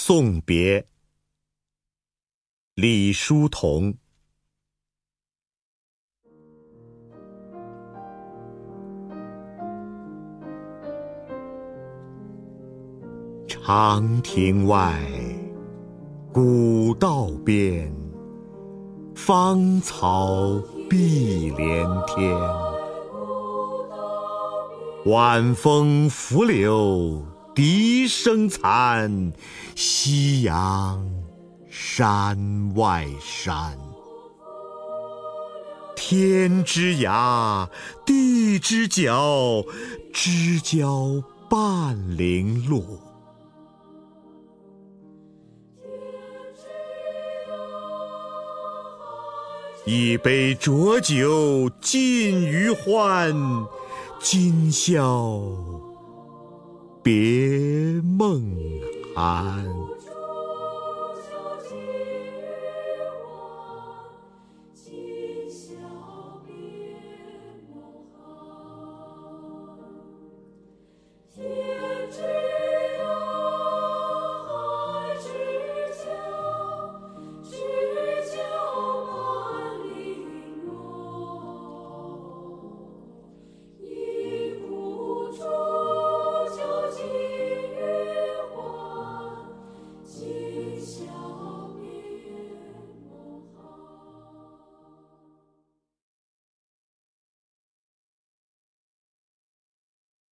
送别，李叔同。长亭外，古道边，芳草碧连天。晚风拂柳笛声残，夕阳山外山。天之涯，地之角，知交半零落。一杯浊酒尽余欢，今宵别梦寒。